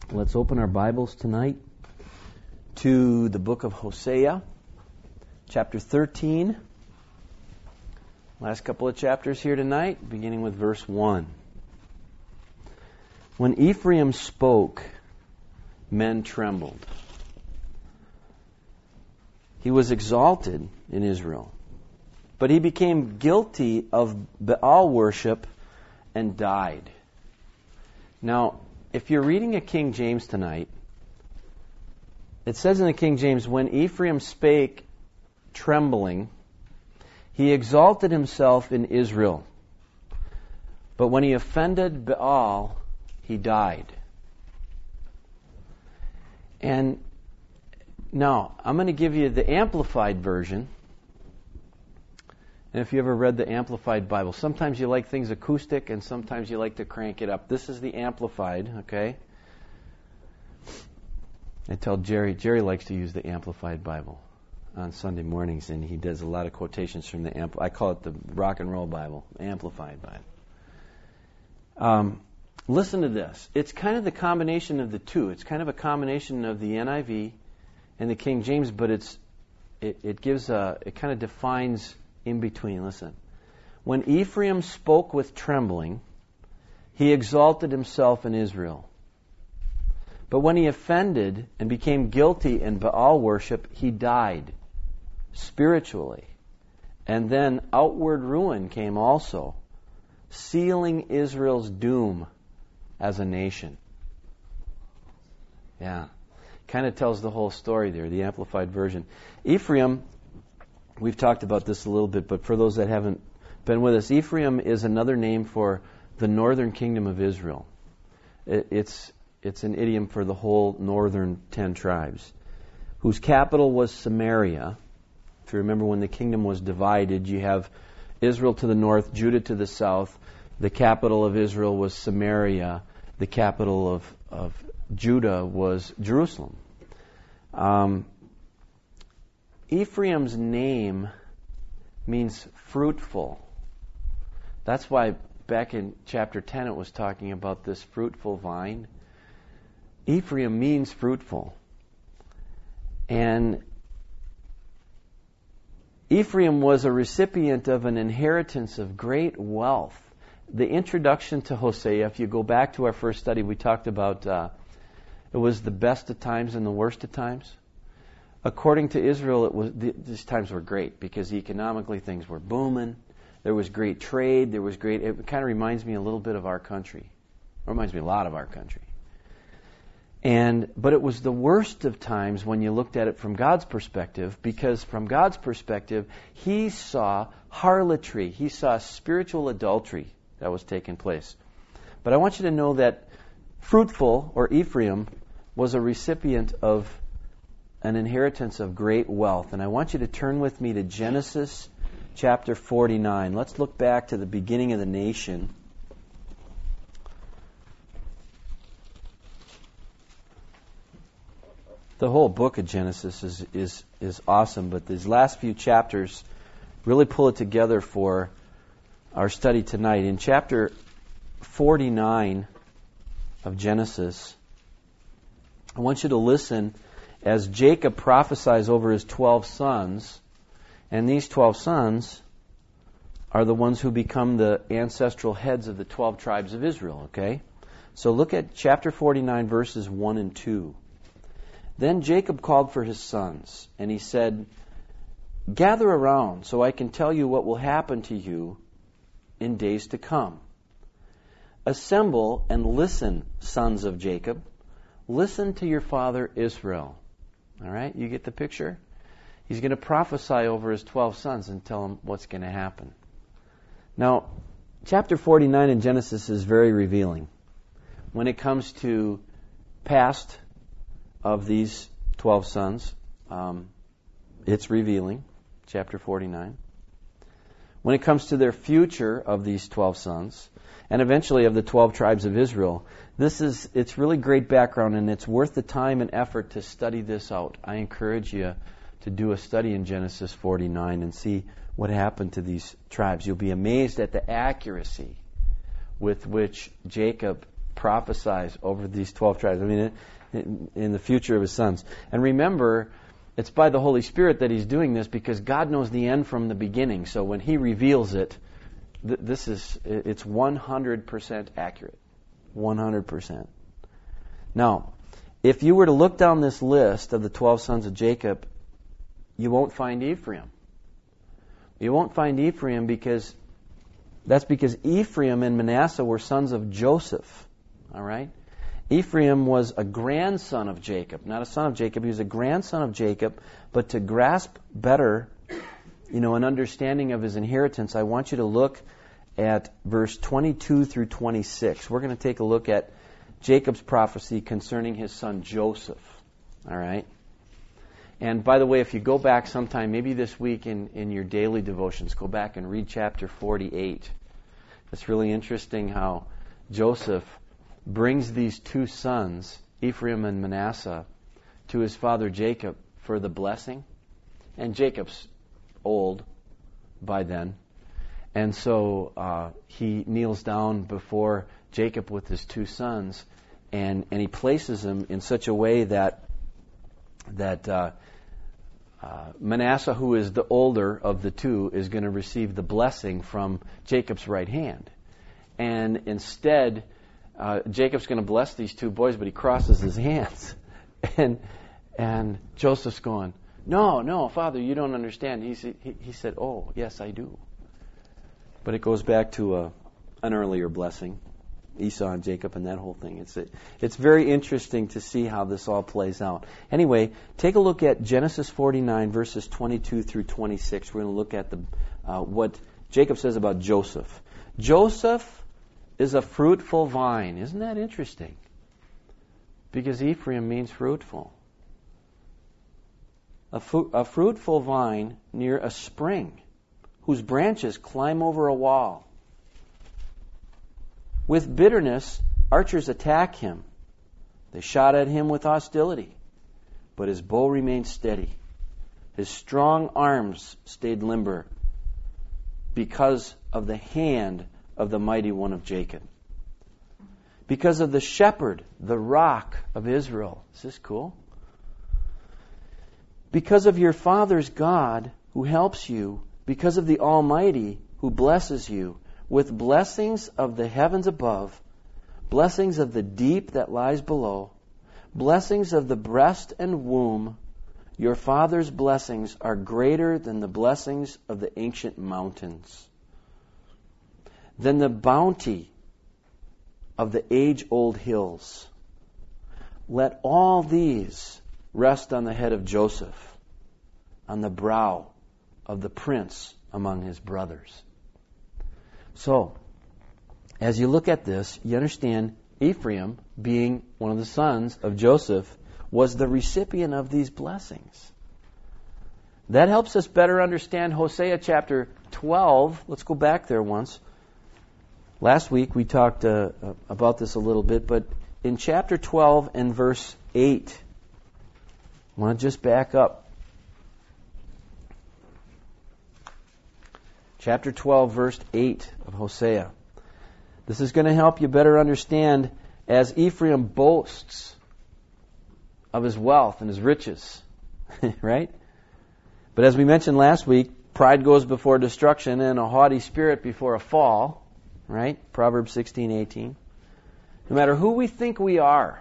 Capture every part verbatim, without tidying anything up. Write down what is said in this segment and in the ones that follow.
Let's open our Bibles tonight to the book of Hosea, chapter thirteen. Last couple of chapters here tonight, beginning with verse one. When Ephraim spoke, men trembled. He was exalted in Israel, but he became guilty of Baal worship and died. Now, if you're reading a King James tonight, it says in the King James, when Ephraim spake trembling, he exalted himself in Israel. But when he offended Baal, he died. And now, I'm going to give you the Amplified version. And if you ever read the Amplified Bible, sometimes you like things acoustic and sometimes you like to crank it up. This is the Amplified, okay? I tell Jerry, Jerry likes to use the Amplified Bible on Sunday mornings, and he does a lot of quotations from the Ampl. I call it the Rock and Roll Bible, Amplified Bible. Um, listen to this. It's kind of the combination of the two. It's kind of a combination of the N I V and the King James, but it's it, it gives a it kind of defines in between. Listen. When Ephraim spoke with trembling, he exalted himself in Israel. But when he offended and became guilty in Baal worship, he died spiritually. And then outward ruin came also, sealing Israel's doom as a nation. Yeah. Kind of tells the whole story there, the Amplified version. Ephraim, we've talked about this a little bit, but for those that haven't been with us, Ephraim is another name for the northern kingdom of Israel. It, it's it's an idiom for the whole northern ten tribes, whose capital was Samaria. If you remember, when the kingdom was divided, you have Israel to the north, Judah to the south. The capital of Israel was Samaria. The capital of, of Judah was Jerusalem. Um, Ephraim's name means fruitful. That's why back in chapter ten it was talking about this fruitful vine. Ephraim means fruitful. And Ephraim was a recipient of an inheritance of great wealth. The introduction to Hosea, if you go back to our first study, we talked about uh, it was the best of times and the worst of times. According to Israel, it was these times were great because economically things were booming. There was great trade. There was great. It kind of reminds me a little bit of our country. It reminds me a lot of our country. And but it was the worst of times when you looked at it from God's perspective, because from God's perspective, He saw harlotry. He saw spiritual adultery that was taking place. But I want you to know that fruitful, or Ephraim, was a recipient of an inheritance of great wealth. And I want you to turn with me to Genesis chapter forty-nine. Let's look back to the beginning of the nation. The whole book of Genesis is, is, is awesome, but these last few chapters really pull it together for our study tonight. In chapter forty-nine of Genesis, I want you to listen as Jacob prophesies over his twelve sons, and these twelve sons are the ones who become the ancestral heads of the twelve tribes of Israel, okay? So look at chapter forty-nine, verses one and two. Then Jacob called for his sons, and he said, "Gather around so I can tell you what will happen to you in days to come. Assemble and listen, sons of Jacob. Listen to your father Israel." All right, you get the picture? He's going to prophesy over his twelve sons and tell them what's going to happen. Now, chapter forty-nine in Genesis is very revealing. When it comes to past of these twelve sons, um, it's revealing, chapter forty-nine. When it comes to their future of these twelve sons, and eventually of the twelve tribes of Israel, this is it's really great background, and it's worth the time and effort to study this out. I encourage you to do a study in Genesis forty-nine and see what happened to these tribes. You'll be amazed at the accuracy with which Jacob prophesies over these twelve tribes. I mean, in, in the future of his sons. And remember, it's by the Holy Spirit that he's doing this because God knows the end from the beginning. So when he reveals it, th- this is, it's one hundred percent accurate. one hundred percent. Now, if you were to look down this list of the twelve sons of Jacob, you won't find Ephraim. You won't find Ephraim because that's because Ephraim and Manasseh were sons of Joseph. All right? Ephraim was a grandson of Jacob, not a son of Jacob. He was a grandson of Jacob. But to grasp better, you know, an understanding of his inheritance, I want you to look at verse twenty-two through twenty-six. We're going to take a look at Jacob's prophecy concerning his son Joseph. All right? And by the way, if you go back sometime, maybe this week in, in your daily devotions, go back and read chapter forty-eight. It's really interesting how Joseph brings these two sons, Ephraim and Manasseh, to his father Jacob for the blessing. And Jacob's old by then. And so uh, he kneels down before Jacob with his two sons, and, and he places them in such a way that that uh, uh, Manasseh, who is the older of the two, is going to receive the blessing from Jacob's right hand. And instead, uh, Jacob's going to bless these two boys, but he crosses his hands. And and Joseph's going, no, no, Father, you don't understand. He, he, he said, oh, yes, I do. But it goes back to a, an earlier blessing, Esau and Jacob and that whole thing. It's a, it's very interesting to see how this all plays out. Anyway, take a look at Genesis forty-nine, verses twenty-two through twenty-six. We're going to look at the uh, what Jacob says about Joseph. Joseph is a fruitful vine. Isn't that interesting? Because Ephraim means fruitful. A, fu- a fruitful vine near a spring, whose branches climb over a wall. With bitterness, archers attack him. They shot at him with hostility, but his bow remained steady. His strong arms stayed limber because of the hand of the mighty one of Jacob. Because of the shepherd, the rock of Israel. Is this cool? Because of your father's God who helps you, because of the Almighty who blesses you, with blessings of the heavens above, blessings of the deep that lies below, blessings of the breast and womb, your father's blessings are greater than the blessings of the ancient mountains, than the bounty of the age-old hills. Let all these rest on the head of Joseph, on the brow of the prince among his brothers. So, as you look at this, you understand Ephraim, being one of the sons of Joseph, was the recipient of these blessings. That helps us better understand Hosea chapter twelve. Let's go back there once. Last week we talked uh, about this a little bit, but in chapter twelve and verse eight, I want to just back up. Chapter twelve, verse eight of Hosea. This is going to help you better understand as Ephraim boasts of his wealth and his riches, right? But as we mentioned last week, pride goes before destruction and a haughty spirit before a fall. Right? Proverbs sixteen eighteen. No matter who we think we are,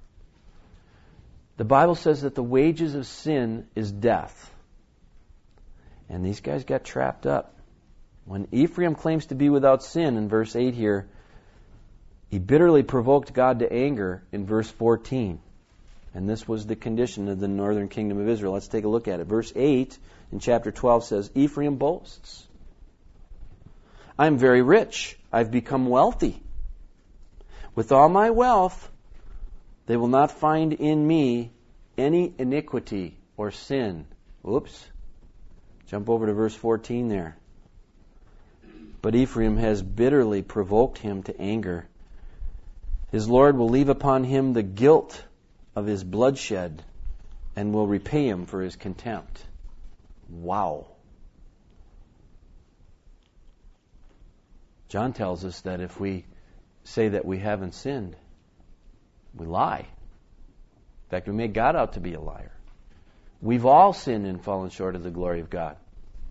the Bible says that the wages of sin is death. And these guys got trapped up. When Ephraim claims to be without sin in verse eight here, he bitterly provoked God to anger in verse fourteen. And this was the condition of the northern kingdom of Israel. Let's take a look at it. Verse eight in chapter twelve says, Ephraim boasts. I am very rich. I've become wealthy. With all my wealth, they will not find in me any iniquity or sin. Oops. Jump over to verse fourteen there. But Ephraim has bitterly provoked him to anger. His Lord will leave upon him the guilt of his bloodshed and will repay him for his contempt. Wow. John tells us that if we say that we haven't sinned, we lie. In fact, we make God out to be a liar. We've all sinned and fallen short of the glory of God.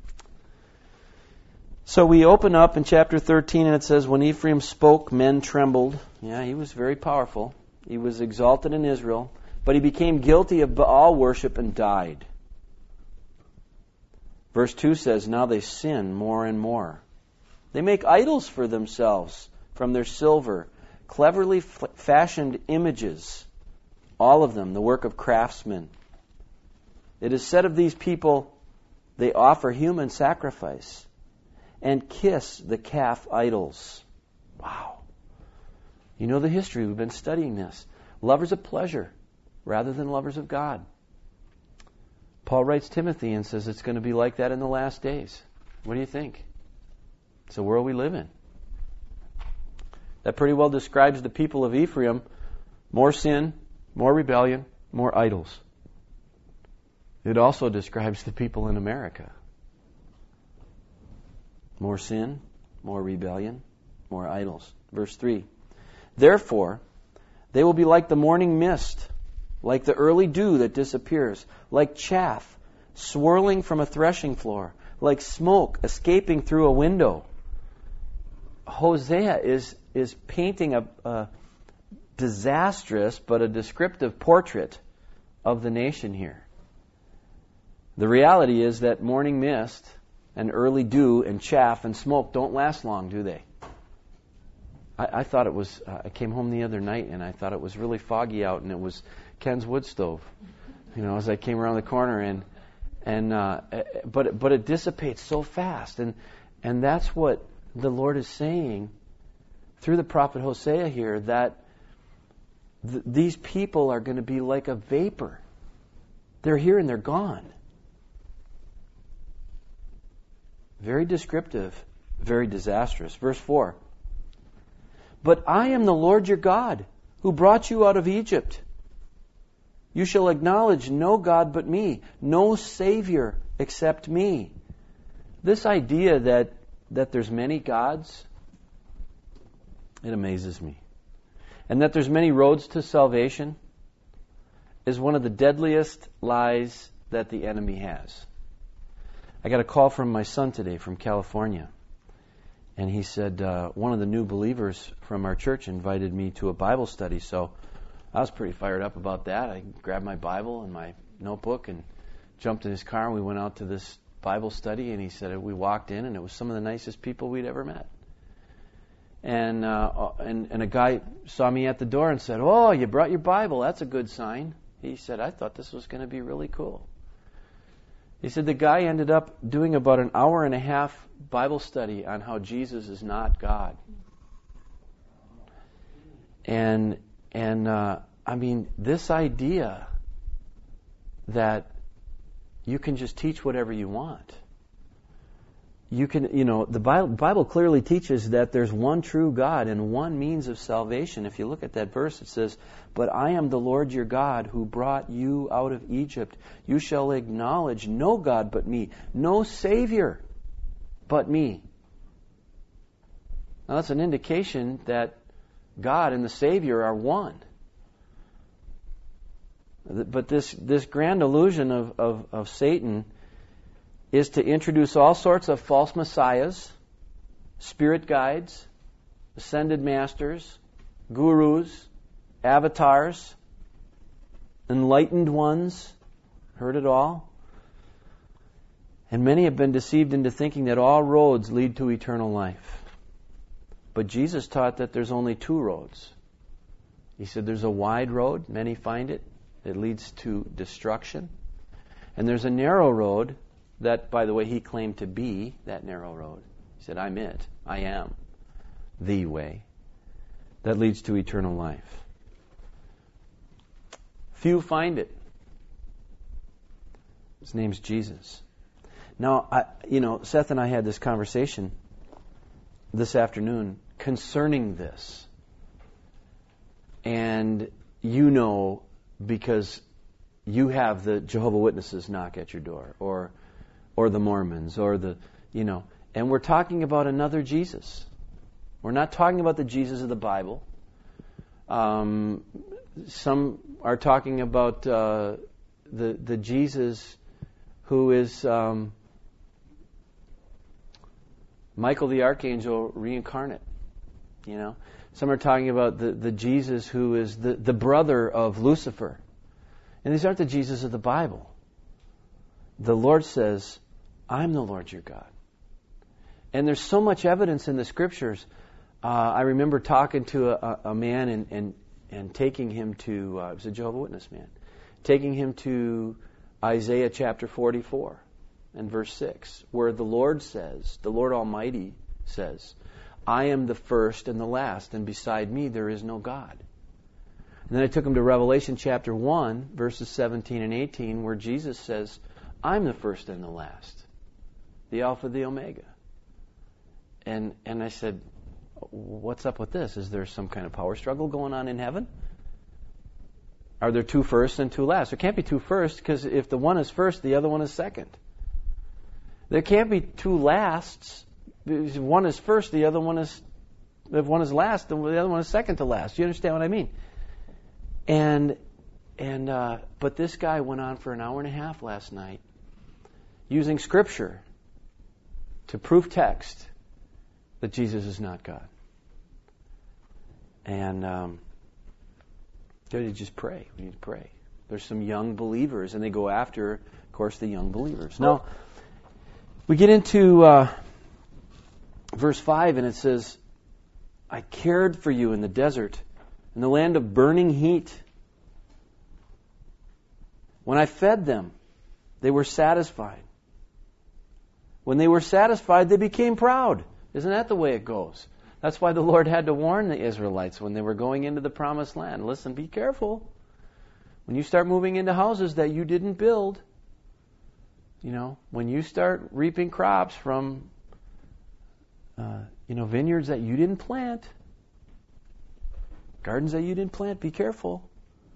So we open up in chapter thirteen, and it says, when Ephraim spoke, men trembled. Yeah, he was very powerful. He was exalted in Israel, but he became guilty of Baal worship and died. Verse two says, now they sin more and more. They make idols for themselves from their silver, cleverly f- fashioned images, all of them the work of craftsmen. It is said of these people, they offer human sacrifice and kiss the calf idols. Wow. You know the history. We've been studying this. Lovers of pleasure rather than lovers of God. Paul writes Timothy and says it's going to be like that in the last days. What do you think? It's the world we live in. That pretty well describes the people of Ephraim. More sin, more rebellion, more idols. It also describes the people in America. More sin, more rebellion, more idols. Verse three. Therefore, they will be like the morning mist, like the early dew that disappears, like chaff swirling from a threshing floor, like smoke escaping through a window. Hosea is, is painting a, a disastrous but a descriptive portrait of the nation here. The reality is that morning mist and early dew and chaff and smoke don't last long, do they? I, I thought it was, uh, I came home the other night and I thought it was really foggy out, and it was Ken's wood stove. You know, as I came around the corner, and and uh, but but it dissipates so fast, and and that's what the Lord is saying through the prophet Hosea here, that th- these people are going to be like a vapor. They're here and they're gone. Very descriptive, very disastrous. Verse four. But I am the Lord your God, who brought you out of Egypt. You shall acknowledge no God but me, no Savior except me. This idea that, that there's many gods, it amazes me. And that there's many roads to salvation is one of the deadliest lies that the enemy has. I got a call from my son today from California. And he said, uh, one of the new believers from our church invited me to a Bible study. So I was pretty fired up about that. I grabbed my Bible and my notebook and jumped in his car, and we went out to this Bible study. And he said, we walked in, and it was some of the nicest people we'd ever met. And, uh, and, and a guy saw me at the door and said, oh, you brought your Bible. That's a good sign. He said, I thought this was going to be really cool. He said the guy ended up doing about an hour and a half Bible study on how Jesus is not God. And and uh, I mean, this idea that you can just teach whatever you want. You can, you know, the Bible, Bible clearly teaches that there's one true God and one means of salvation. If you look at that verse, it says, but I am the Lord your God who brought you out of Egypt. You shall acknowledge no God but me, no Savior but me. Now that's an indication that God and the Savior are one. But this, this grand illusion of, of, of Satan is to introduce all sorts of false messiahs, spirit guides, ascended masters, gurus, avatars, enlightened ones. Heard it all? And many have been deceived into thinking that all roads lead to eternal life. But Jesus taught that there's only two roads. He said there's a wide road, many find it, it leads to destruction. And there's a narrow road that, by the way, he claimed to be that narrow road. He said, I'm it. I am the way that leads to eternal life. Few find it. His name's Jesus. Now, I, you know, Seth and I had this conversation this afternoon concerning this. And you know, because you have the Jehovah's Witnesses knock at your door, or or the Mormons, or the, you know, and we're talking about another Jesus. We're not talking about the Jesus of the Bible. Um, some are talking about uh, the the Jesus who is um, Michael the Archangel reincarnate. You know, some are talking about the, the Jesus who is the, the brother of Lucifer. And these aren't the Jesus of the Bible. The Lord says, I'm the Lord your God. And there's so much evidence in the Scriptures. Uh, I remember talking to a, a man and, and, and taking him to, uh, it was a Jehovah's Witness man, taking him to Isaiah chapter forty-four and verse six, where the Lord says, the Lord Almighty says, I am the first and the last, and beside me there is no God. And then I took him to Revelation chapter one, verses seventeen and eighteen, where Jesus says, I'm the first and the last, the Alpha, the Omega. And and I said, what's up with this? Is there some kind of power struggle going on in heaven? Are there two firsts and two lasts? There can't be two firsts, because if the one is first, the other one is second. There can't be two lasts. If one is first, the other one is, if one is last, the other one is second to last. You understand what I mean? And and uh, but this guy went on for an hour and a half last night, using Scripture to prove text that Jesus is not God. And um, we need to just pray. We need to pray. There's some young believers, and they go after, of course, the young believers. Now, we get into uh, verse five, and it says, I cared for you in the desert, in the land of burning heat. When I fed them, they were satisfied. When they were satisfied, they became proud. Isn't that the way it goes? That's why the Lord had to warn the Israelites when they were going into the promised land. Listen, be careful. When you start moving into houses that you didn't build, you know, when you start reaping crops from, uh, you know, vineyards that you didn't plant, gardens that you didn't plant, be careful.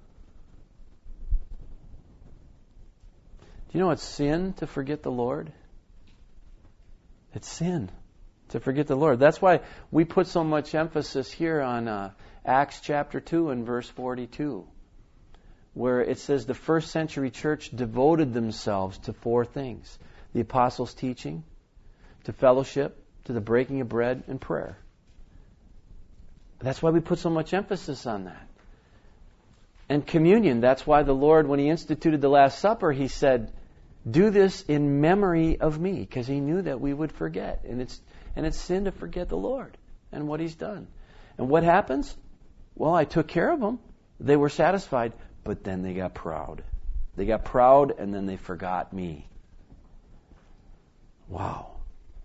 Do you know it's sin to forget the Lord? It's sin to forget the Lord. That's why we put so much emphasis here on uh, Acts chapter two and verse forty-two, where it says the first century church devoted themselves to four things: the apostles' teaching, to fellowship, to the breaking of bread, and prayer. That's why we put so much emphasis on that. And communion, that's why the Lord, when He instituted the Last Supper, He said, do this in memory of me, because He knew that we would forget. And it's and it's sin to forget the Lord and what He's done. And what happens? Well, I took care of them. They were satisfied, but then they got proud. They got proud, and then they forgot me. Wow.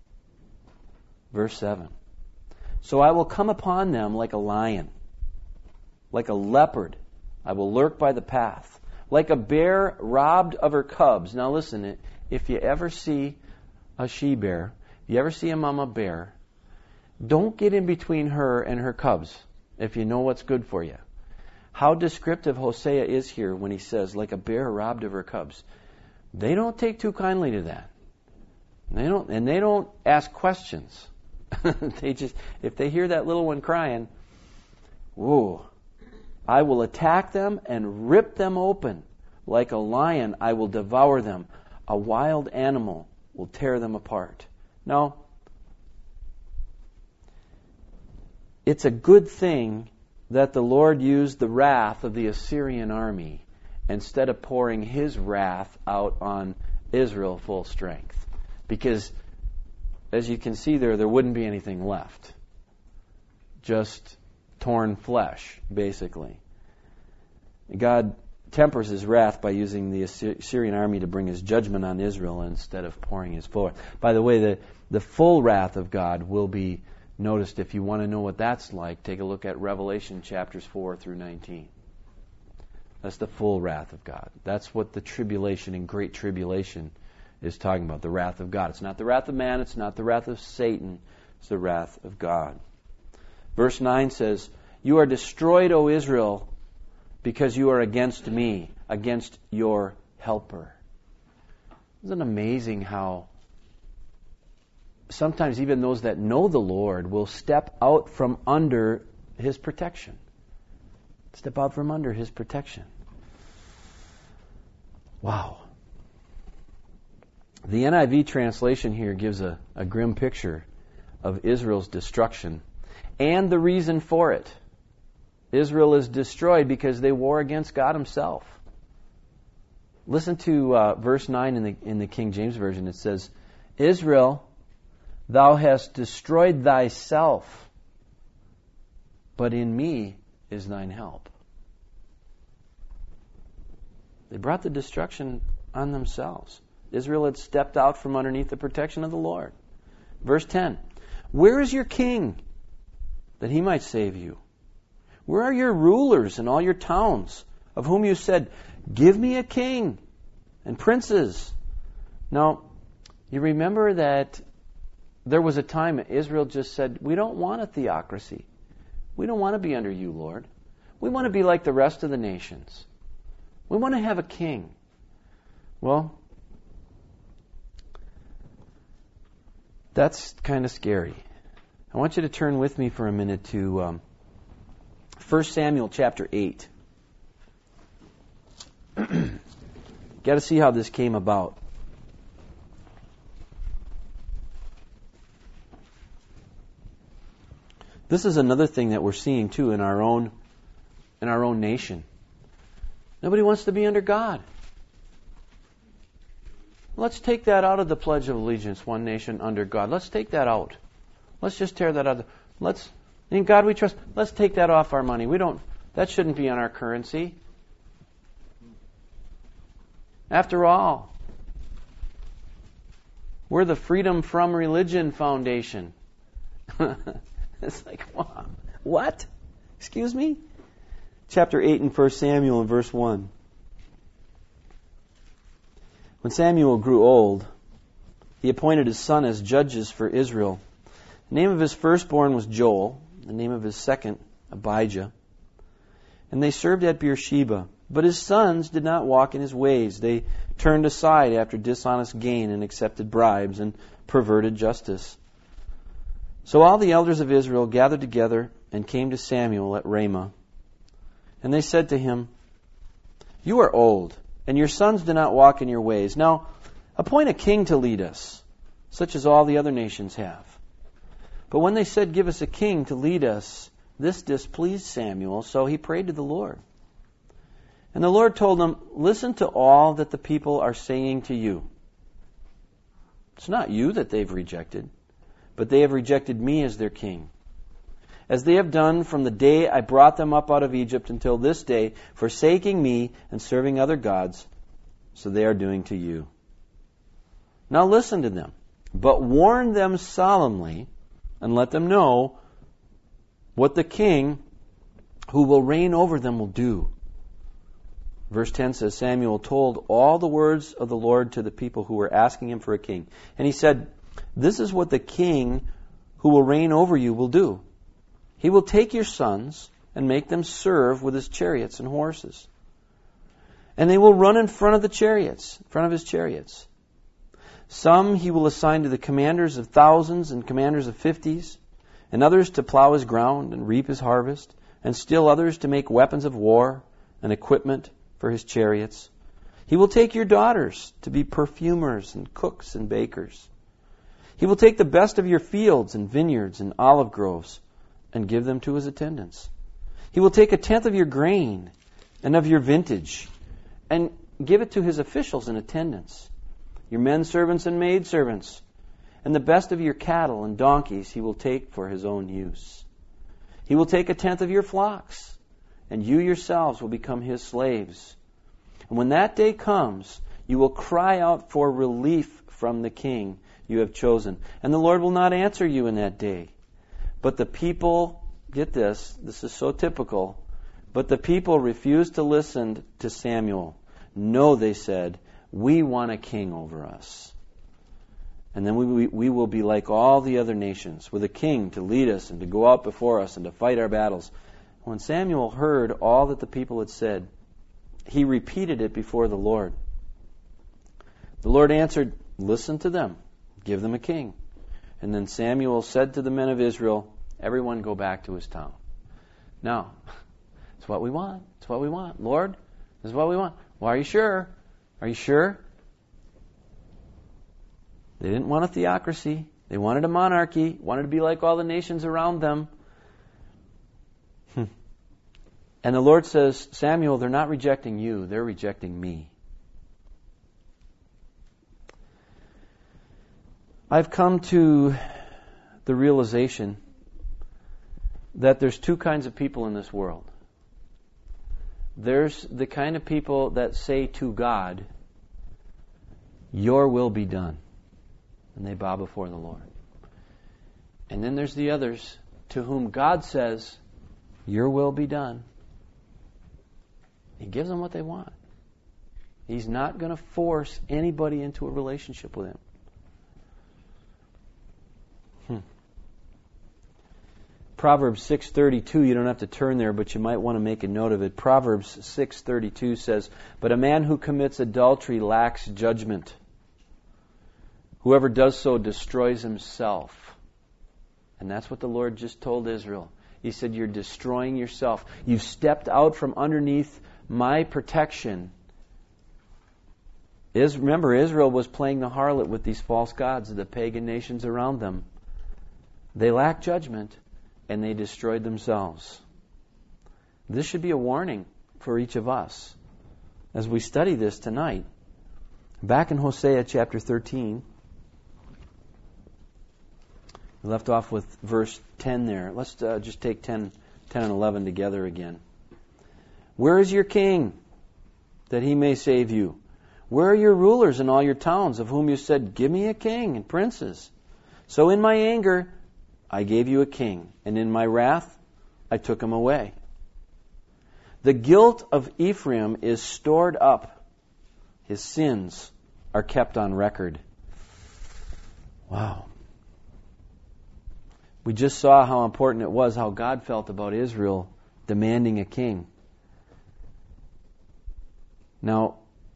Verse seven. So I will come upon them like a lion, like a leopard. I will lurk by the path, like a bear robbed of her cubs. Now listen, if you ever see a she-bear, if you ever see a mama bear, don't get in between her and her cubs if you know what's good for you. How descriptive Hosea is here when he says, like a bear robbed of her cubs. They don't take too kindly to that. They don't, and they don't ask questions. They just, if they hear that little one crying, whoa, I will attack them and rip them open. Like a lion, I will devour them. A wild animal will tear them apart. Now, it's a good thing that the Lord used the wrath of the Assyrian army instead of pouring His wrath out on Israel full strength. Because, as you can see there, there wouldn't be anything left. Just torn flesh, basically. God tempers His wrath by using the Assyrian army to bring His judgment on Israel instead of pouring His full. By the way, the, the full wrath of God will be noticed. If you want to know what that's like, take a look at Revelation chapters four through nineteen. That's the full wrath of God. That's what the tribulation and great tribulation is talking about, the wrath of God. It's not the wrath of man, it's not the wrath of Satan, it's the wrath of God. Verse nine says, you are destroyed, O Israel, because you are against me, against your helper. Isn't it amazing how sometimes even those that know the Lord will step out from under His protection. Step out from under His protection. Wow. The N I V translation here gives a, a grim picture of Israel's destruction and the reason for it. Israel is destroyed because they war against God Himself. Listen to uh, verse nine in the, in the King James Version. It says, Israel, thou hast destroyed thyself, but in me is thine help. They brought the destruction on themselves. Israel had stepped out from underneath the protection of the Lord. Verse ten, where is your king, that he might save you? Where are your rulers in all your towns, of whom you said, give me a king and princes? Now, you remember that there was a time Israel just said, we don't want a theocracy. We don't want to be under you, Lord. We want to be like the rest of the nations. We want to have a king. Well, that's kind of scary. I want you to turn with me for a minute to um, First Samuel chapter eight. Got to see how this came about. This is another thing that we're seeing too in our own in our own nation. Nobody wants to be under God. Let's take that out of the Pledge of Allegiance, one nation under God. Let's take that out. Let's just tear that out. Let's, in God we trust. Let's take that off our money. We don't. That shouldn't be on our currency. After all, we're the Freedom from Religion Foundation. It's like, wow, what? Excuse me? Chapter eight in First Samuel and verse one. When Samuel grew old, he appointed his son as judges for Israel. The name of his firstborn was Joel, the name of his second, Abijah. And they served at Beersheba. But his sons did not walk in his ways. They turned aside after dishonest gain and accepted bribes and perverted justice. So all the elders of Israel gathered together and came to Samuel at Ramah. And they said to him, you are old, and your sons do not walk in your ways. Now, appoint a king to lead us, such as all the other nations have. But when they said, give us a king to lead us, this displeased Samuel, so he prayed to the Lord. And the Lord told him, listen to all that the people are saying to you. It's not you that they've rejected, but they have rejected me as their king, as they have done from the day I brought them up out of Egypt until this day, forsaking me and serving other gods, so they are doing to you. Now listen to them, but warn them solemnly, and let them know what the king who will reign over them will do. Verse ten says, Samuel told all the words of the Lord to the people who were asking him for a king. And he said, this is what the king who will reign over you will do. He will take your sons and make them serve with his chariots and horses. And they will run in front of the chariots, in front of his chariots. Some he will assign to the commanders of thousands and commanders of fifties, and others to plow his ground and reap his harvest, and still others to make weapons of war and equipment for his chariots. He will take your daughters to be perfumers and cooks and bakers. He will take the best of your fields and vineyards and olive groves and give them to his attendants. He will take a tenth of your grain and of your vintage and give it to his officials and attendants, your men servants and maid servants, and the best of your cattle and donkeys he will take for his own use. He will take a tenth of your flocks, and you yourselves will become his slaves. And when that day comes, you will cry out for relief from the king you have chosen. And the Lord will not answer you in that day. But the people, get this, this is so typical, but the people refused to listen to Samuel. No, they said, we want a king over us. And then we, we, we will be like all the other nations, with a king to lead us and to go out before us and to fight our battles. When Samuel heard all that the people had said, he repeated it before the Lord. The Lord answered, listen to them, give them a king. And then Samuel said to the men of Israel, everyone go back to his town. Now, it's what we want. It's what we want. Lord, this is what we want. Well, are you sure? Are you sure? They didn't want a theocracy. They wanted a monarchy, wanted to be like all the nations around them. And the Lord says, Samuel, they're not rejecting you, they're rejecting me. I've come to the realization that there's two kinds of people in this world. There's the kind of people that say to God, your will be done. And they bow before the Lord. And then there's the others to whom God says, your will be done. He gives them what they want. He's not going to force anybody into a relationship with Him. Hmm. Proverbs six thirty-two, you don't have to turn there, but you might want to make a note of it. Proverbs six thirty-two says, but a man who commits adultery lacks judgment. Whoever does so destroys himself. And that's what the Lord just told Israel. He said, you're destroying yourself. You've stepped out from underneath my protection. Is, remember, Israel was playing the harlot with these false gods, the pagan nations around them. They lacked judgment, and they destroyed themselves. This should be a warning for each of us as we study this tonight. Back in Hosea chapter thirteen, we left off with verse ten there. Let's uh, just take ten, ten and eleven together again. Where is your king, that he may save you? Where are your rulers in all your towns, of whom you said, give me a king and princes? So in my anger I gave you a king, and in my wrath I took him away. The guilt of Ephraim is stored up. His sins are kept on record. Wow. We just saw how important it was, how God felt about Israel demanding a king. Now,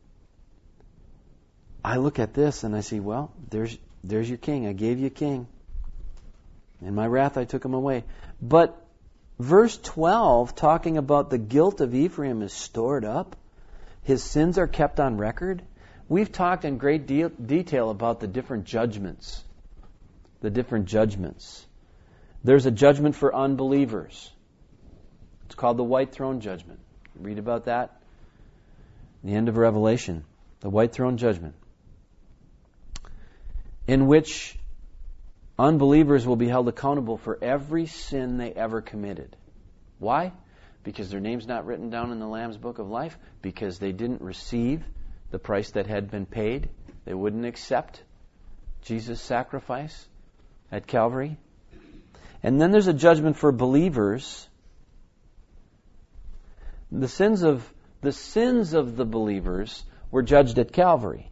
I look at this and I see, well, there's there's your king. I gave you a king. In my wrath I took him away. But verse twelve, talking about the guilt of Ephraim is stored up. His sins are kept on record. We've talked in great de- detail about the different judgments. The different judgments. There's a judgment for unbelievers. It's called the white throne judgment. Read about that. The end of Revelation. The white throne judgment. In which unbelievers will be held accountable for every sin they ever committed. Why? Because their name's not written down in the Lamb's Book of Life. Because they didn't receive the price that had been paid. They wouldn't accept Jesus' sacrifice at Calvary. And then there's a judgment for believers. The sins of the sins of the believers were judged at Calvary.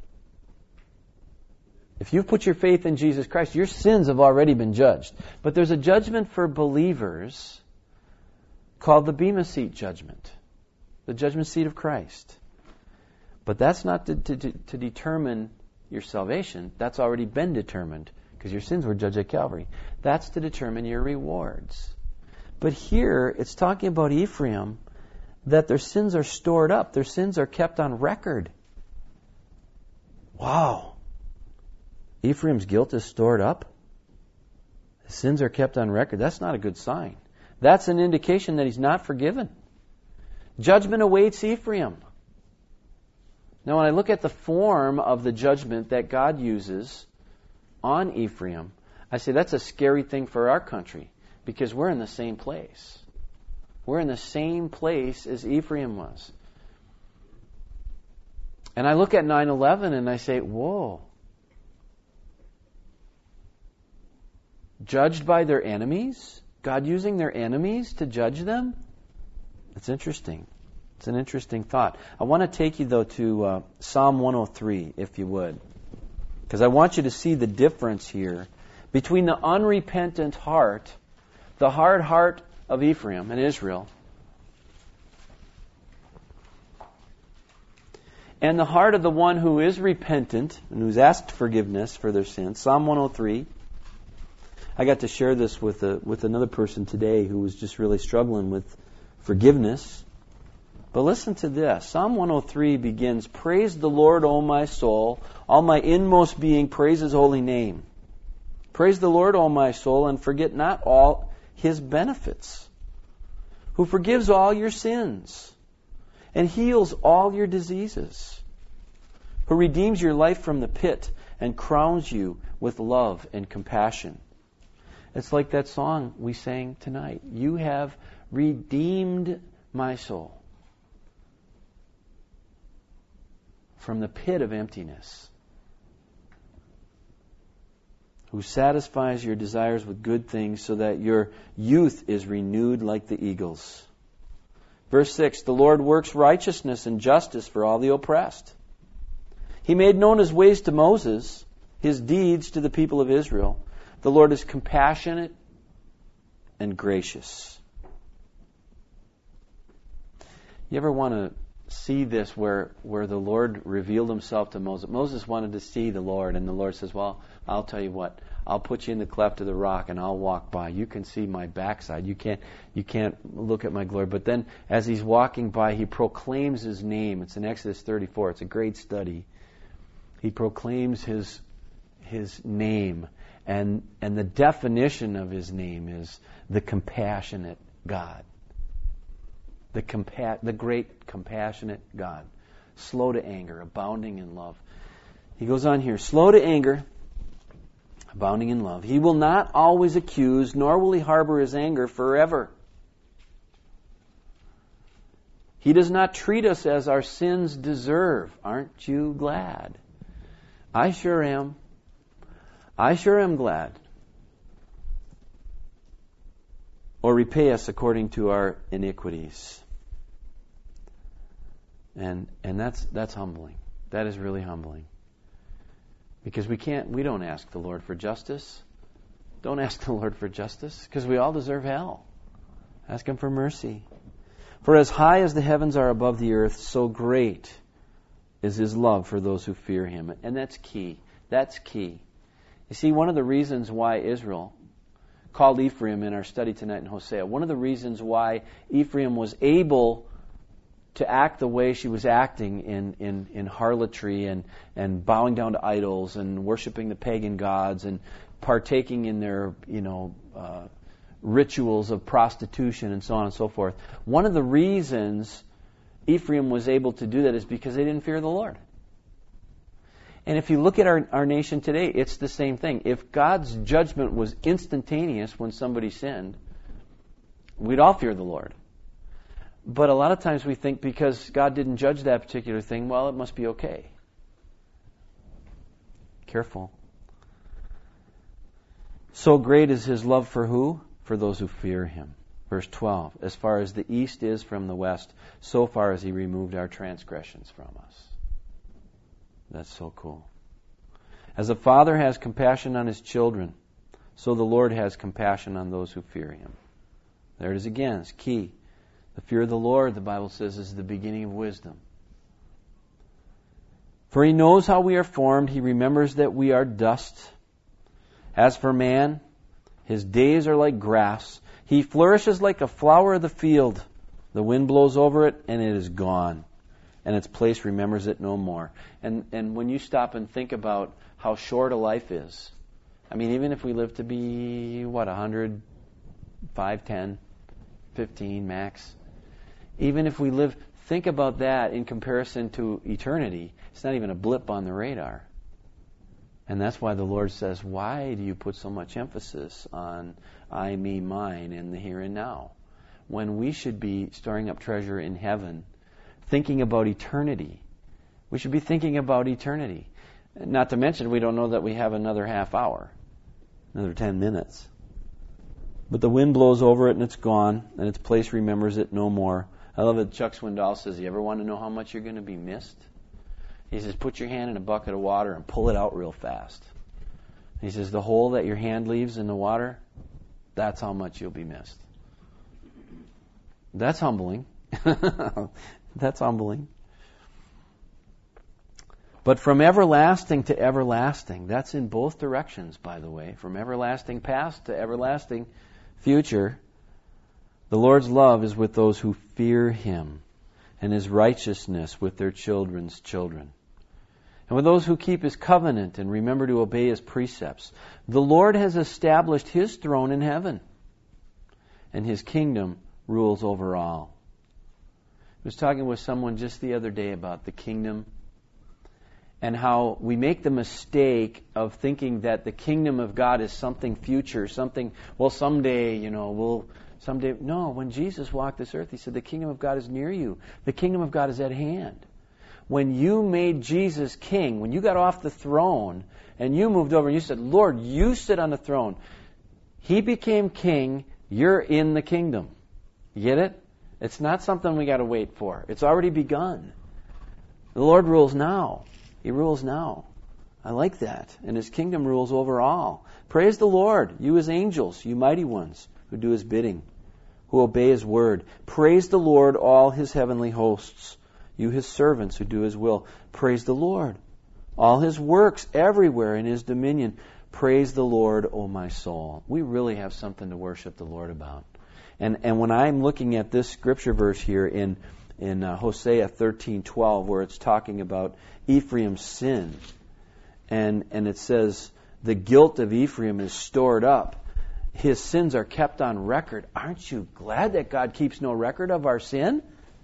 If you've put your faith in Jesus Christ, your sins have already been judged. But there's a judgment for believers called the Bema Seat judgment, the judgment seat of Christ. But that's not to, to, to determine your salvation. That's already been determined because your sins were judged at Calvary. That's to determine your rewards. But here, it's talking about Ephraim, that their sins are stored up. Their sins are kept on record. Wow. Ephraim's guilt is stored up. His sins are kept on record. That's not a good sign. That's an indication that he's not forgiven. Judgment awaits Ephraim. Now, when I look at the form of the judgment that God uses on Ephraim, I say that's a scary thing for our country because we're in the same place. We're in the same place as Ephraim was. And I look at nine eleven and I say, whoa. Judged by their enemies? God using their enemies to judge them? That's interesting. It's an interesting thought. I want to take you, though, to uh, Psalm one oh three, if you would. Because I want you to see the difference here between the unrepentant heart, the hard heart of Ephraim and Israel, and the heart of the one who is repentant and who's asked forgiveness for their sins. Psalm one oh three. I got to share this with a, with another person today who was just really struggling with forgiveness. But listen to this. Psalm one oh three begins, "Praise the Lord, O my soul. All my inmost being, praise His holy name. Praise the Lord, O my soul, and forget not all His benefits, who forgives all your sins and heals all your diseases, who redeems your life from the pit and crowns you with love and compassion." It's like that song we sang tonight. You have redeemed my soul from the pit of emptiness, who satisfies your desires with good things so that your youth is renewed like the eagles. Verse six, "The Lord works righteousness and justice for all the oppressed. He made known His ways to Moses, His deeds to the people of Israel. The Lord is compassionate and gracious." You ever want to see this where, where the Lord revealed Himself to Moses? Moses wanted to see the Lord, and the Lord says, "Well, I'll tell you what. I'll put you in the cleft of the rock, and I'll walk by. You can see my backside. You can't, you can't look at my glory." But then, as He's walking by, He proclaims His name. It's in Exodus thirty-four. It's a great study. He proclaims His His name, and and the definition of His name is the compassionate God. The compa- the great compassionate God, slow to anger, abounding in love. He goes on here, slow to anger, abounding in love. He will not always accuse, nor will He harbor His anger forever. He does not treat us as our sins deserve. Aren't you glad? I sure am. I sure am glad. Or repay us according to our iniquities. And and that's that's humbling. That is really humbling. Because we can't we don't ask the Lord for justice. Don't ask the Lord for justice, because we all deserve hell. Ask Him for mercy. For as high as the heavens are above the earth, so great is His love for those who fear Him. And that's key. That's key. You see, one of the reasons why Israel called Ephraim in our study tonight in Hosea, one of the reasons why Ephraim was able to act the way she was acting in, in, in harlotry and, and bowing down to idols and worshiping the pagan gods and partaking in their, you know, uh, rituals of prostitution and so on and so forth. One of the reasons Ephraim was able to do that is because they didn't fear the Lord. And if you look at our, our nation today, it's the same thing. If God's judgment was instantaneous when somebody sinned, we'd all fear the Lord. But a lot of times we think because God didn't judge that particular thing, well, it must be okay. Careful. So great is His love for who? For those who fear Him. Verse twelve, as far as the east is from the west, so far as He removed our transgressions from us. That's so cool. As a father has compassion on his children, so the Lord has compassion on those who fear Him. There it is again. It's key. The fear of the Lord, the Bible says, is the beginning of wisdom. For He knows how we are formed. He remembers that we are dust. As for man, his days are like grass. He flourishes like a flower of the field. The wind blows over it, and it is gone. And its place remembers it no more. And and when you stop and think about how short a life is, I mean, even if we live to be, what, one hundred, five, ten, fifteen max, even if we live, think about that in comparison to eternity. It's not even a blip on the radar. And that's why the Lord says, why do you put so much emphasis on I, me, mine in the here and now, when we should be storing up treasure in heaven, thinking about eternity? We should be thinking about eternity. Not to mention, we don't know that we have another half hour, another ten minutes. But the wind blows over it and it's gone, and its place remembers it no more. I love it. Chuck Swindoll says, you ever want to know how much you're going to be missed? He says, put your hand in a bucket of water and pull it out real fast. He says, the hole that your hand leaves in the water, that's how much you'll be missed. That's humbling. That's humbling. But from everlasting to everlasting, that's in both directions, by the way, from everlasting past to everlasting future, the Lord's love is with those who fear Him, and His righteousness with their children's children, and with those who keep His covenant and remember to obey His precepts. The Lord has established His throne in heaven, and His kingdom rules over all. I was talking with someone just the other day about the kingdom and how we make the mistake of thinking that the kingdom of God is something future, something, well, someday, you know, we'll, someday. No, when Jesus walked this earth, He said, the kingdom of God is near you. The kingdom of God is at hand. When you made Jesus king, when you got off the throne and you moved over and you said, Lord, you sit on the throne, He became king, you're in the kingdom. You get it? It's not something we got to wait for. It's already begun. The Lord rules now. He rules now. I like that. And His kingdom rules over all. Praise the Lord, you His angels, you mighty ones who do His bidding, who obey His word. Praise the Lord, all His heavenly hosts, you His servants who do His will. Praise the Lord, all His works everywhere in His dominion. Praise the Lord, O my soul. We really have something to worship the Lord about. And and when I'm looking at this scripture verse here in in uh, Hosea thirteen twelve, where it's talking about Ephraim's sin, and and it says the guilt of Ephraim is stored up, his sins are kept on record. Aren't you glad that God keeps no record of our sin?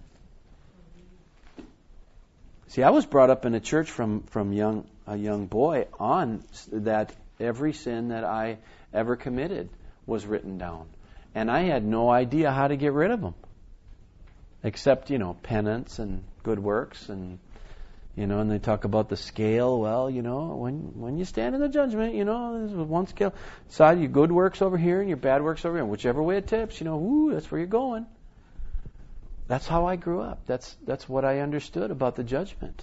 See, I was brought up in a church from from young a young boy on that every sin that I ever committed was written down. And I had no idea how to get rid of them. Except, you know, penance and good works. And, you know, and they talk about the scale. Well, you know, when when you stand in the judgment, you know, there's one scale. Side, your good works over here and your bad works over here. And whichever way it tips, you know, whoo, that's where you're going. That's how I grew up. That's that's what I understood about the judgment.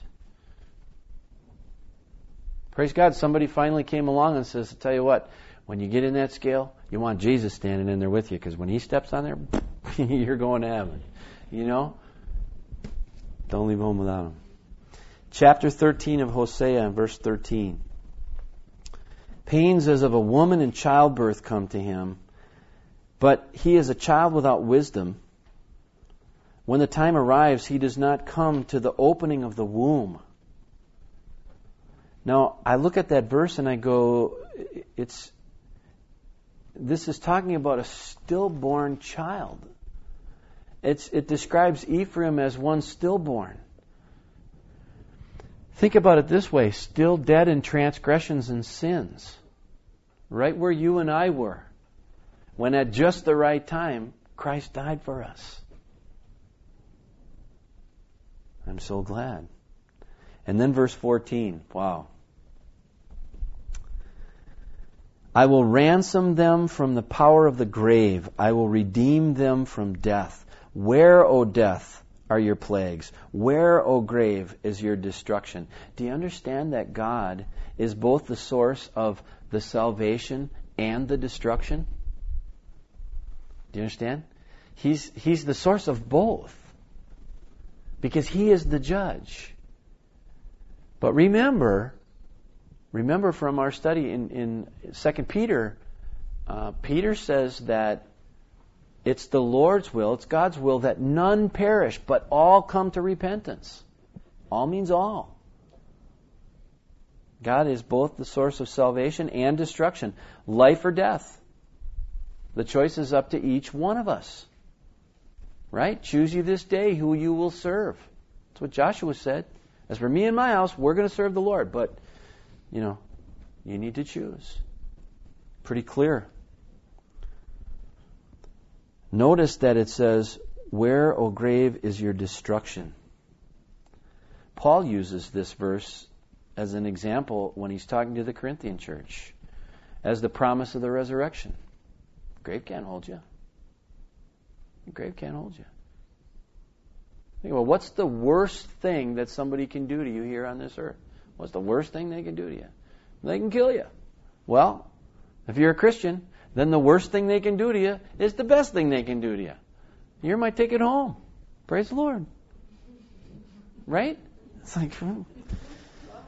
Praise God, somebody finally came along and says, I'll tell you what, when you get in that scale, you want Jesus standing in there with you, because when He steps on there, you're going to heaven. You know? Don't leave home without Him. Chapter thirteen of Hosea, verse thirteen. Pains as of a woman in childbirth come to him, but he is a child without wisdom. When the time arrives, he does not come to the opening of the womb. Now, I look at that verse and I go, it's this is talking about a stillborn child. It's, it describes Ephraim as one stillborn. Think about it this way, still dead in transgressions and sins. Right where you and I were, when at just the right time, Christ died for us. I'm so glad. And then verse fourteen, wow. I will ransom them from the power of the grave. I will redeem them from death. Where, O death, are your plagues? Where, O grave, is your destruction? Do you understand that God is both the source of the salvation and the destruction? Do you understand? He's, he's the source of both. Because He is the judge. But remember, remember from our study in, in Second Peter, uh, Peter says that it's the Lord's will, it's God's will that none perish, but all come to repentance. All means all. God is both the source of salvation and destruction, life or death. The choice is up to each one of us. Right? Choose you this day who you will serve. That's what Joshua said. As for me and my house, we're going to serve the Lord. But, you know, you need to choose. Pretty clear. Notice that it says, where, O grave, is your destruction? Paul uses this verse as an example when he's talking to the Corinthian church as the promise of the resurrection. The grave can't hold you. The grave can't hold you. Think about, what's the worst thing that somebody can do to you here on this earth? What's the worst thing they can do to you? They can kill you. Well, if you're a Christian, then the worst thing they can do to you is the best thing they can do to you. You're my ticket home. Praise the Lord. Right? It's like,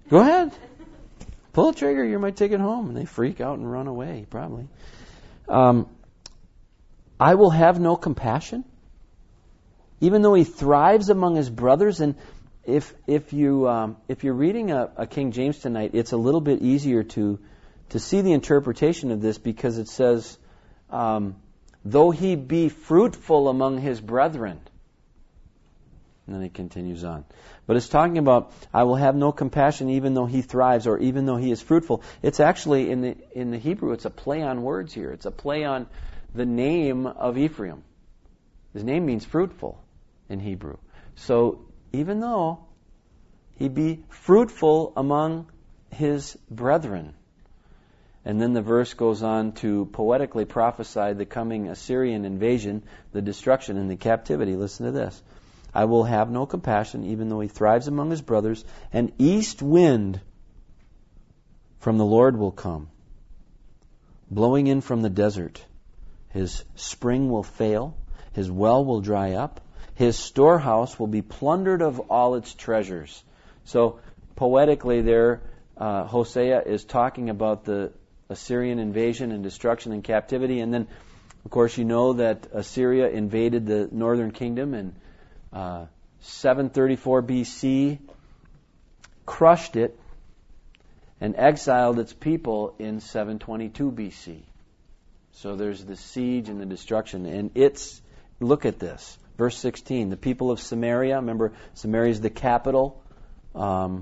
Go ahead. Pull the trigger. You might take it home. And they freak out and run away, probably. Um, I will have no compassion, even though he thrives among his brothers. And if if you um, if you're reading a, a King James tonight, it's a little bit easier to to see the interpretation of this, because it says, um, though he be fruitful among his brethren. And then he continues on. But it's talking about, I will have no compassion even though he thrives, or even though he is fruitful. It's actually, in the in the Hebrew, it's a play on words here. It's a play on the name of Ephraim. His name means fruitful in Hebrew. So even though he be fruitful among his brethren. And then the verse goes on to poetically prophesy the coming Assyrian invasion, the destruction and the captivity. Listen to this. I will have no compassion, even though he thrives among his brothers. An east wind from the Lord will come, blowing in from the desert. His spring will fail. His well will dry up. His storehouse will be plundered of all its treasures. So poetically there, uh, Hosea is talking about the Assyrian invasion and destruction and captivity. And then, of course, you know that Assyria invaded the northern kingdom in uh, seven thirty-four B C, crushed it, and exiled its people in seven twenty-two B C. So there's the siege and the destruction. And it's, look at this, verse sixteen, the people of Samaria, remember Samaria is the capital um,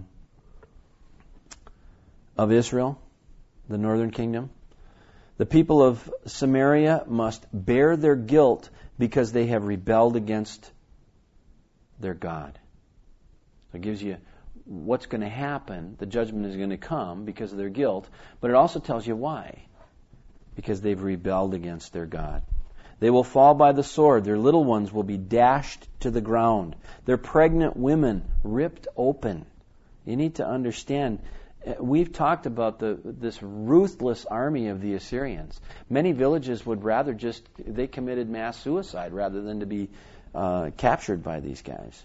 of Israel, the northern kingdom. The people of Samaria must bear their guilt because they have rebelled against their God. So it gives you what's going to happen. The judgment is going to come because of their guilt, but it also tells you why. Because they've rebelled against their God. They will fall by the sword. Their little ones will be dashed to the ground. Their pregnant women ripped open. You need to understand, we've talked about the this ruthless army of the Assyrians. Many villages would rather just, they committed mass suicide rather than to be uh, captured by these guys.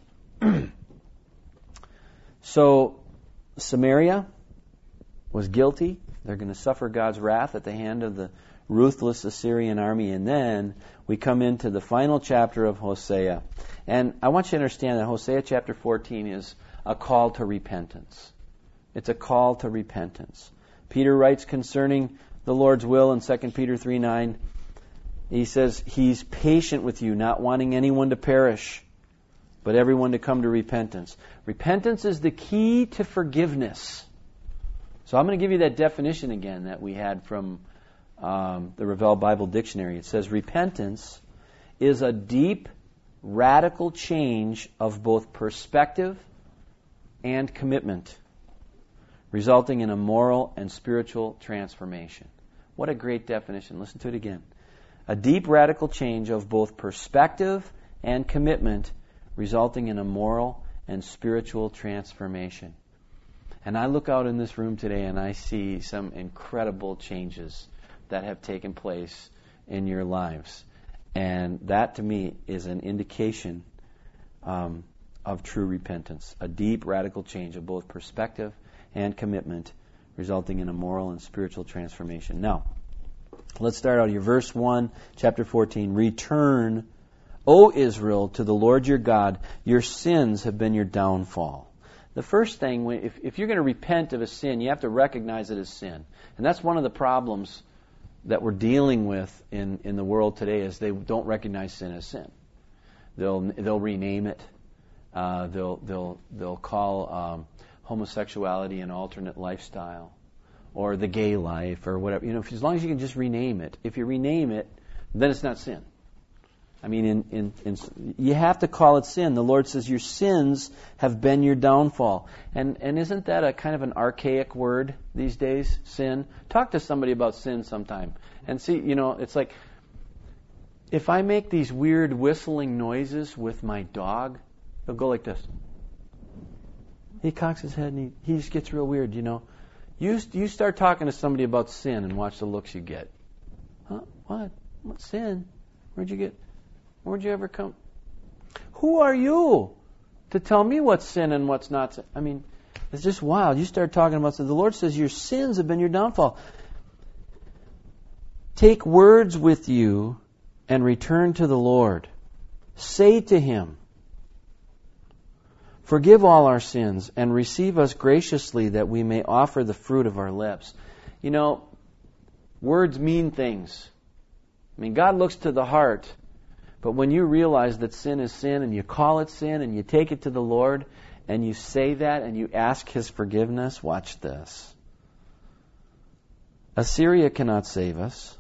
So Samaria was guilty. They're going to suffer God's wrath at the hand of the ruthless Assyrian army. And then we come into the final chapter of Hosea. And I want you to understand that Hosea chapter fourteen is a call to repentance. It's a call to repentance. Peter writes concerning the Lord's will in Second Peter three nine. He says, He's patient with you, not wanting anyone to perish, but everyone to come to repentance. Repentance is the key to forgiveness. So I'm going to give you that definition again that we had from um, the Revell Bible Dictionary. It says, repentance is a deep, radical change of both perspective and commitment, resulting in a moral and spiritual transformation. What a great definition. Listen to it again. A deep, radical change of both perspective and commitment, resulting in a moral and spiritual transformation. And I look out in this room today and I see some incredible changes that have taken place in your lives. And that to me is an indication um, of true repentance. A deep, radical change of both perspective and commitment, resulting in a moral and spiritual transformation. Now, let's start out here. Verse one, chapter fourteen. Return, O Israel, to the Lord your God. Your sins have been your downfall. The first thing, if, if you're going to repent of a sin, you have to recognize it as sin. And that's one of the problems that we're dealing with in, in the world today, is they don't recognize sin as sin. They'll they'll rename it. Uh, they'll they'll they'll call um, homosexuality an alternate lifestyle, or the gay life, or whatever. You know, if, as long as you can just rename it. If you rename it, then it's not sin. I mean, in, in, in, you have to call it sin. The Lord says, your sins have been your downfall. And and isn't that a kind of an archaic word these days, sin? Talk to somebody about sin sometime. And see, you know, it's like, if I make these weird whistling noises with my dog, he'll go like this. He cocks his head and he, he just gets real weird, you know. You, you start talking to somebody about sin and watch the looks you get. Huh? What? What sin? Where'd you get... Where'd you ever come? Who are you to tell me what's sin and what's not sin? I mean, It's just wild. You start talking about, so the Lord says your sins have been your downfall. Take words with you and return to the Lord. Say to Him, forgive all our sins and receive us graciously that we may offer the fruit of our lips. You know, words mean things. I mean, God looks to the heart. But when you realize that sin is sin and you call it sin and you take it to the Lord and you say that and you ask His forgiveness, watch this. Assyria cannot save us.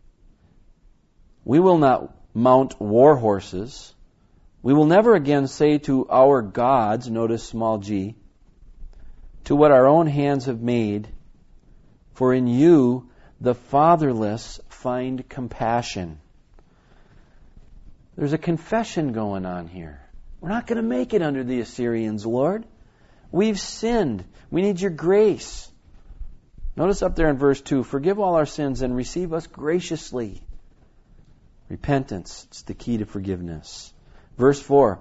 We will not mount war horses. We will never again say to our gods, notice small g, to what our own hands have made, for in you the fatherless find compassion. There's a confession going on here. We're not going to make it under the Assyrians, Lord. We've sinned. We need your grace. Notice up there in verse two, forgive all our sins and receive us graciously. Repentance, it's the key to forgiveness. Verse four.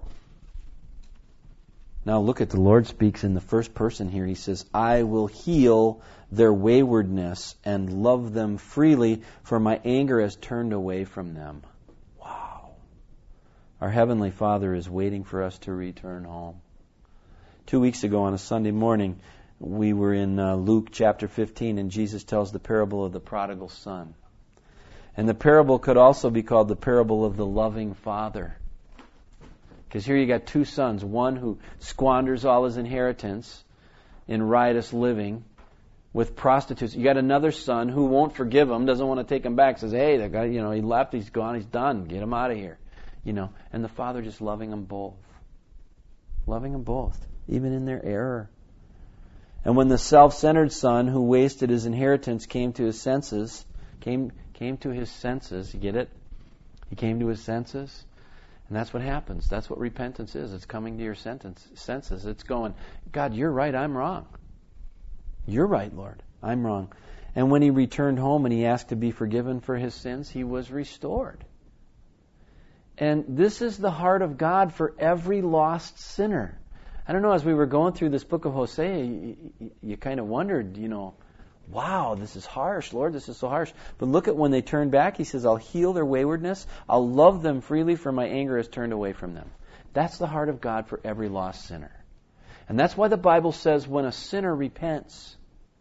Now look at the Lord speaks in the first person here. He says, I will heal their waywardness and love them freely, for my anger has turned away from them. Wow. Our Heavenly Father is waiting for us to return home. Two weeks ago on a Sunday morning, we were in uh, Luke chapter fifteen, and Jesus tells the parable of the prodigal son. And the parable could also be called the parable of the loving father. Because here you got two sons, one who squanders all his inheritance in riotous living with prostitutes. You got another son who won't forgive him, doesn't want to take him back, says, hey, that guy, you know, he left, he's gone, he's done, get him out of here. You know, and the father just loving them both. Loving them both, even in their error. And when the self-centered son who wasted his inheritance came to his senses, came came to his senses, you get it? He came to his senses. And that's what happens. That's what repentance is. It's coming to your sentence, senses. It's going, God, you're right, I'm wrong. You're right, Lord, I'm wrong. And when he returned home and he asked to be forgiven for his sins, he was restored. And this is the heart of God for every lost sinner. I don't know, as we were going through this book of Hosea, you, you, you kind of wondered, you know, wow, this is harsh, Lord, this is so harsh. But look at when they turn back, he says, I'll heal their waywardness. I'll love them freely, for my anger has turned away from them. That's the heart of God for every lost sinner. And that's why the Bible says when a sinner repents,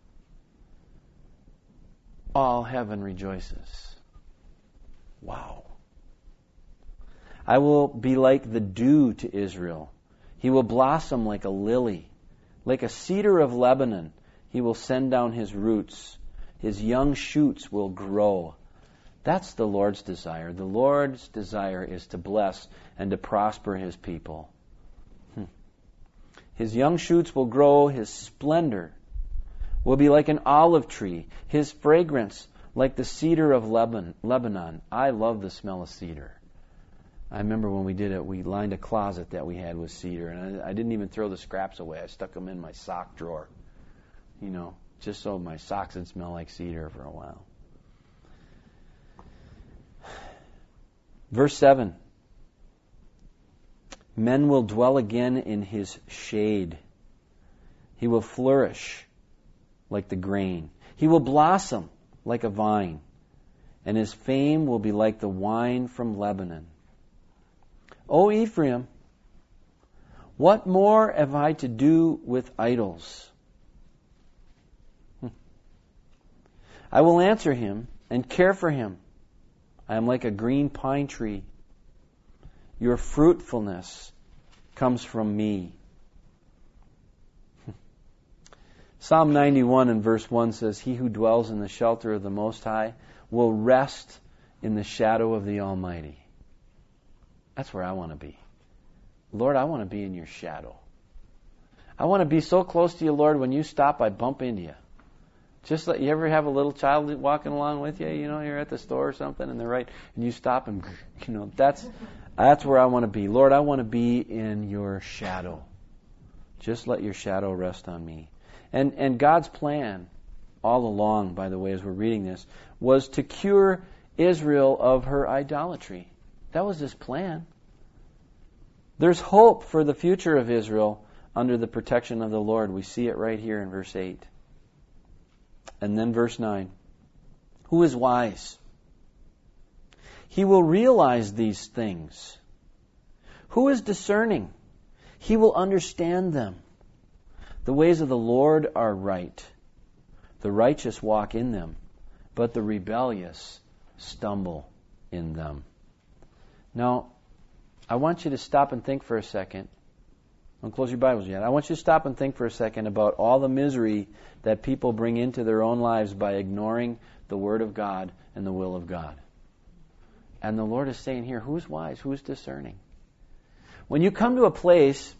all heaven rejoices. Wow. I will be like the dew to Israel. He will blossom like a lily, like a cedar of Lebanon. He will send down his roots. His young shoots will grow. That's the Lord's desire. The Lord's desire is to bless and to prosper his people. Hmm. His young shoots will grow. His splendor will be like an olive tree. His fragrance like the cedar of Lebanon. I love the smell of cedar. I remember when we did it, we lined a closet that we had with cedar, and I, I didn't even throw the scraps away. I stuck them in my sock drawer. You know, just so my socks would smell like cedar for a while. Verse seven. Men will dwell again in his shade. He will flourish like the grain. He will blossom like a vine, and his fame will be like the wine from Lebanon. O Ephraim, what more have I to do with idols? I will answer him and care for him. I am like a green pine tree. Your fruitfulness comes from me. Psalm ninety-one and verse one says, He who dwells in the shelter of the Most High will rest in the shadow of the Almighty. That's where I want to be. Lord, I want to be in your shadow. I want to be so close to you, Lord, when you stop, I bump into you. Just like you ever have a little child walking along with you, you know, you're at the store or something and they're right, and you stop and, you know, that's that's where I want to be. Lord, I want to be in your shadow. Just let your shadow rest on me. And and God's plan all along, by the way, as we're reading this, was to cure Israel of her idolatry. That was his plan. There's hope for the future of Israel under the protection of the Lord. We see it right here in verse eight. And then verse nine. Who is wise? He will realize these things. Who is discerning? He will understand them. The ways of the Lord are right. The righteous walk in them, but the rebellious stumble in them. Now, I want you to stop and think for a second. Don't close your Bibles yet. I want you to stop and think for a second about all the misery that people bring into their own lives by ignoring the Word of God and the will of God. And the Lord is saying here, who's wise? Who's discerning? When you come to a place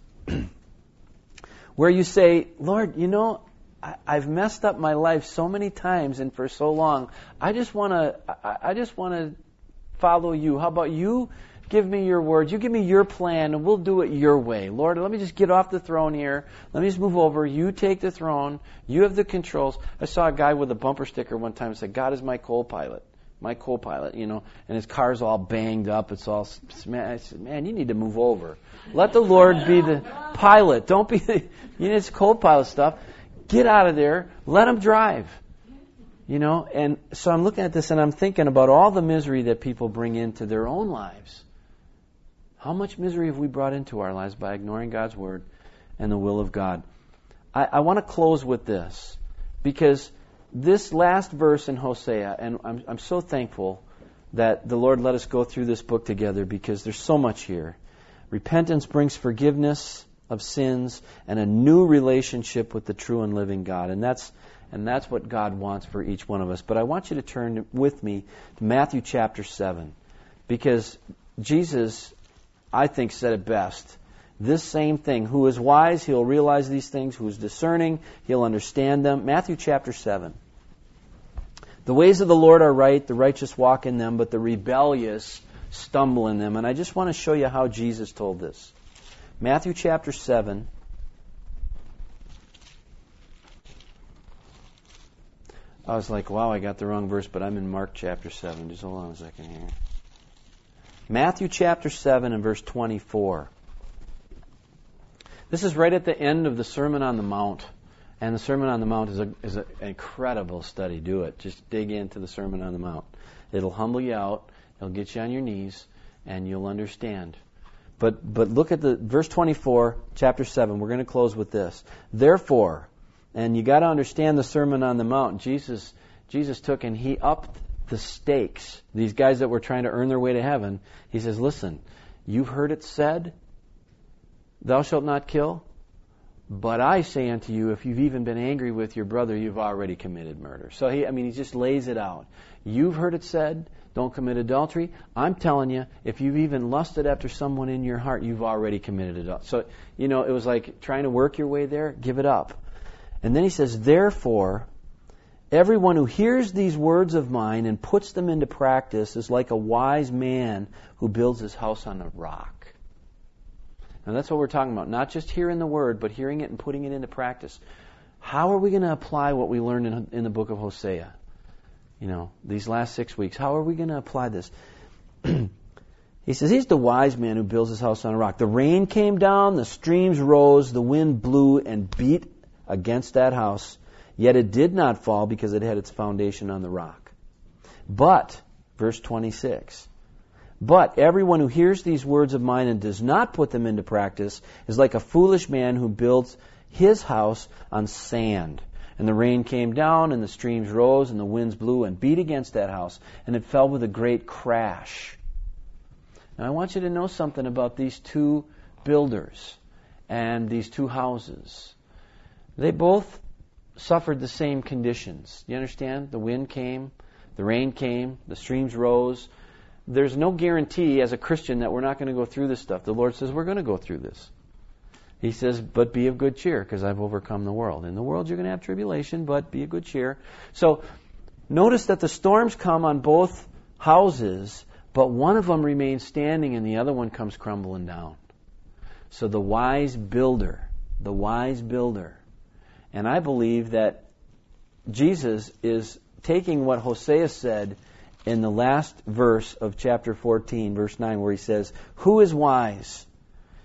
where you say, Lord, you know, I, I've messed up my life so many times and for so long. I just want to. I, I just want to follow you. How about you? Give me your word. You give me your plan, and we'll do it your way. Lord, let me just get off the throne here. Let me just move over. You take the throne. You have the controls. I saw a guy with a bumper sticker one time that said, God is my co-pilot. My co-pilot, you know, and his car's all banged up. It's all, I said, man, you need to move over. Let the Lord be the pilot. Don't be, the, you know, it's co-pilot stuff. Get out of there. Let him drive. You know, and so I'm looking at this and I'm thinking about all the misery that people bring into their own lives. How much misery have we brought into our lives by ignoring God's Word and the will of God? I, I want to close with this, because this last verse in Hosea, and I'm, I'm so thankful that the Lord let us go through this book together, because there's so much here. Repentance brings forgiveness of sins and a new relationship with the true and living God. And that's and that's what God wants for each one of us. But I want you to turn with me to Matthew chapter seven, because Jesus, I think, said it best. This same thing. Who is wise, he'll realize these things. Who is discerning, he'll understand them. Matthew chapter seven. The ways of the Lord are right, the righteous walk in them, but the rebellious stumble in them. And I just want to show you how Jesus told this. Matthew chapter seven. I was like, wow, I got the wrong verse, but I'm in Mark chapter seven. Just hold on a second here. Matthew chapter seven and verse twenty-four. This is right at the end of the Sermon on the Mount. And the Sermon on the Mount is, a, is a, an incredible study. Do it. Just dig into the Sermon on the Mount. It'll humble you out. It'll get you on your knees, and you'll understand. But but look at the verse twenty-four, chapter seven. We're going to close with this. Therefore, and you got to understand the Sermon on the Mount. Jesus Jesus took and he upped the stakes. These guys that were trying to earn their way to heaven. He says, listen, you've heard it said, thou shalt not kill. But I say unto you, if you've even been angry with your brother, you've already committed murder. So he, I mean, he just lays it out. You've heard it said, don't commit adultery. I'm telling you, if you've even lusted after someone in your heart, you've already committed adultery. So, you know, it was like trying to work your way there. Give it up. And then he says, therefore, everyone who hears these words of mine and puts them into practice is like a wise man who builds his house on a rock. Now that's what we're talking about. Not just hearing the word, but hearing it and putting it into practice. How are we going to apply what we learned in, in the book of Hosea? You know, these last six weeks. How are we going to apply this? He says, he's the wise man who builds his house on a rock. The rain came down, the streams rose, the wind blew and beat against that house. Yet it did not fall because it had its foundation on the rock. But, verse twenty-six, but everyone who hears these words of mine and does not put them into practice is like a foolish man who builds his house on sand. And the rain came down, and the streams rose, and the winds blew and beat against that house, and it fell with a great crash. Now I want you to know something about these two builders and these two houses. They both suffered the same conditions. You understand? The wind came, the rain came, the streams rose. There's no guarantee as a Christian that we're not going to go through this stuff. The Lord says we're going to go through this. He says, but be of good cheer, because I've overcome the world. In the world you're going to have tribulation, but be of good cheer. So notice that the storms come on both houses, but one of them remains standing and the other one comes crumbling down. So the wise builder, the wise builder. And I believe that Jesus is taking what Hosea said in the last verse of chapter fourteen, verse nine, where he says, who is wise?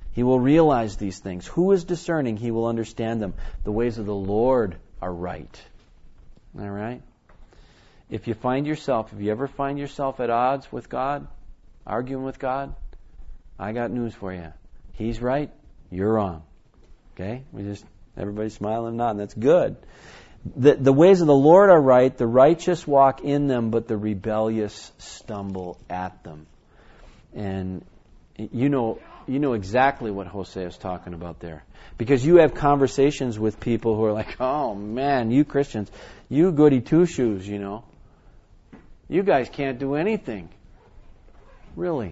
He will realize these things. Who is discerning? He will understand them. The ways of the Lord are right. All right? If you find yourself, if you ever find yourself at odds with God, arguing with God, I got news for you. He's right, you're wrong. Okay? We just, everybody's smiling and nodding. That's good. The, the ways of the Lord are right. The righteous walk in them, but the rebellious stumble at them. And you know, you know exactly what Hosea is talking about there. Because you have conversations with people who are like, oh man, you Christians, you goody two-shoes, you know. You guys can't do anything. Really.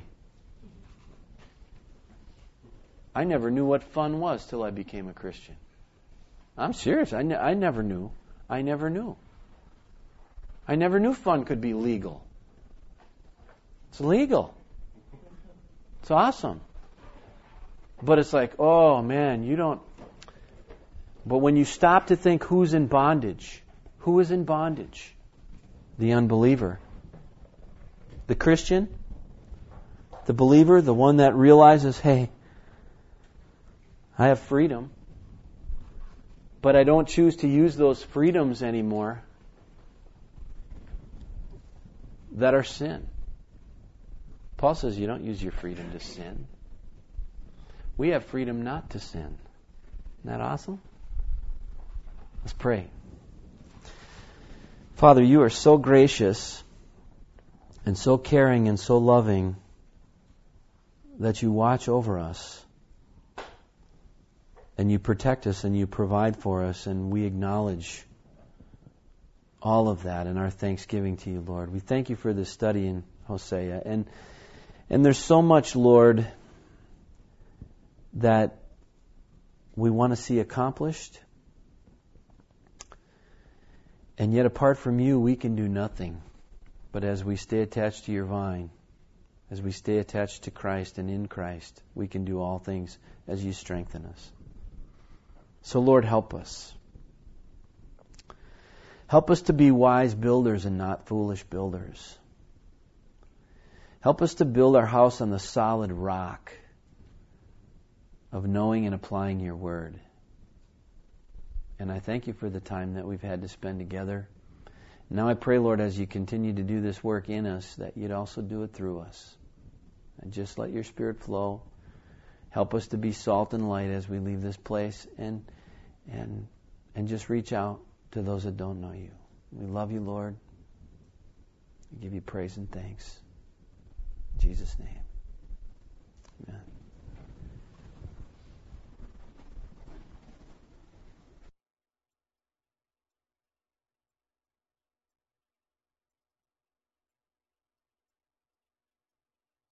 I never knew what fun was till I became a Christian. I'm serious. I, ne- I never knew. I never knew. I never knew fun could be legal. It's legal. It's awesome. But it's like, oh man, you don't... But when you stop to think who's in bondage, who is in bondage? The unbeliever. The Christian? The believer? The one that realizes, hey, I have freedom, but I don't choose to use those freedoms anymore that are sin. Paul says you don't use your freedom to sin. We have freedom not to sin. Isn't that awesome? Let's pray. Father, you are so gracious and so caring and so loving that you watch over us. And you protect us and you provide for us, and we acknowledge all of that in our thanksgiving to you, Lord. We thank you for this study in Hosea. And and there's so much, Lord, that we want to see accomplished. And yet apart from you, we can do nothing. But as we stay attached to your vine, as we stay attached to Christ and in Christ, we can do all things as you strengthen us. So, Lord, help us. Help us to be wise builders and not foolish builders. Help us to build our house on the solid rock of knowing and applying your word. And I thank you for the time that we've had to spend together. Now I pray, Lord, as you continue to do this work in us, that you'd also do it through us. And just let your Spirit flow. Help us to be salt and light as we leave this place, and and and just reach out to those that don't know you. We love you, Lord. We give you praise and thanks. In Jesus' name.